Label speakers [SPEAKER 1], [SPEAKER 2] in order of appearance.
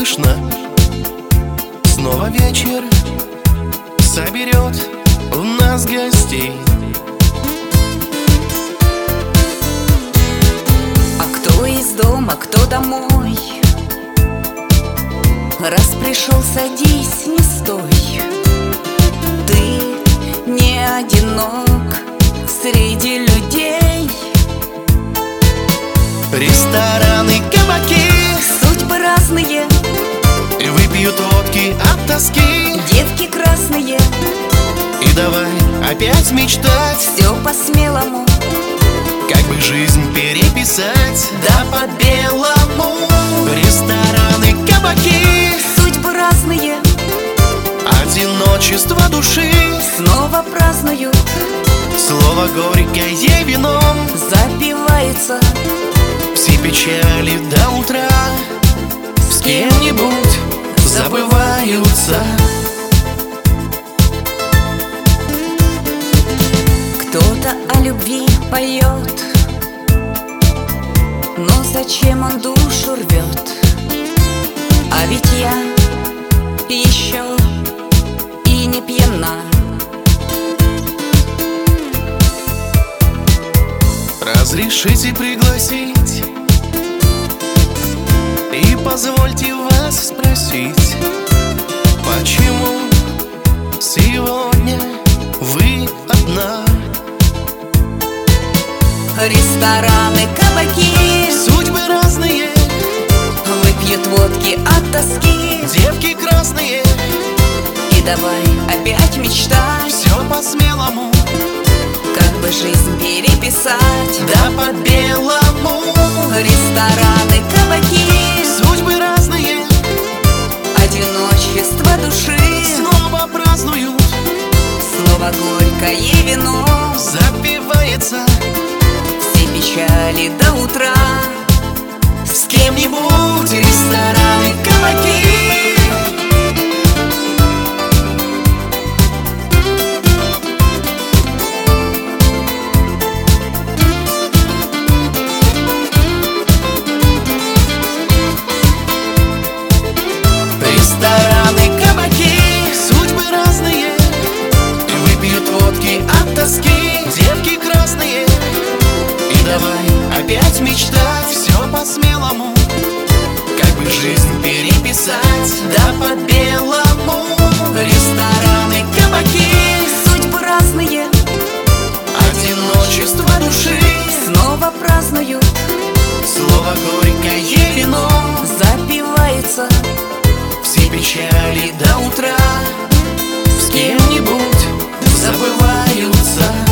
[SPEAKER 1] слышно. Снова вечер соберет у нас гостей.
[SPEAKER 2] А кто из дома, кто домой? Раз пришел, садись, не стой. Ты не одинок среди людей.
[SPEAKER 1] Рестораны, кабаки,
[SPEAKER 2] Судьбы разные,
[SPEAKER 1] и выпьют водки от тоски.
[SPEAKER 2] девки красные,
[SPEAKER 1] И давай опять мечтать,
[SPEAKER 2] все по-смелому,
[SPEAKER 1] как бы жизнь переписать, да по-белому. Рестораны, кабаки,
[SPEAKER 2] судьбы разные,
[SPEAKER 1] одиночество души.
[SPEAKER 2] снова празднуют,
[SPEAKER 1] Слово горькое вином
[SPEAKER 2] запивается.
[SPEAKER 1] все печали до утра с кем-нибудь забываются.
[SPEAKER 2] Кто-то о любви поет, но зачем он душу рвет? А ведь я еще и не пьяна.
[SPEAKER 1] Разрешите пригласить и позвольте вас спросить, почему сегодня вы одна?
[SPEAKER 2] Рестораны, кабаки,
[SPEAKER 1] Судьбы разные,
[SPEAKER 2] выпьют водки от тоски.
[SPEAKER 1] девки красные,
[SPEAKER 2] И давай опять мечтать,
[SPEAKER 1] все по-смелому,
[SPEAKER 2] как бы жизнь переписать.
[SPEAKER 1] да по-белому.
[SPEAKER 2] Рестораны, кабаки,
[SPEAKER 1] Судьбы разные,
[SPEAKER 2] одиночество души,
[SPEAKER 1] снова празднуют,
[SPEAKER 2] снова горькое вино,
[SPEAKER 1] запивается
[SPEAKER 2] все печали до утра.
[SPEAKER 1] с кем-нибудь. Рестораны, кабаки, рестораны, кабаки, судьбы разные, и выпьют водки от тоски, девки красные. И давай опять мечтать, все по-смелому, как бы жизнь переписать, да по-белому. Рестораны, кабаки,
[SPEAKER 2] Судьбы разные,
[SPEAKER 1] одиночество души,
[SPEAKER 2] снова празднуют,
[SPEAKER 1] слово горькое вино,
[SPEAKER 2] запивается.
[SPEAKER 1] все печали до утра с кем-нибудь забываются.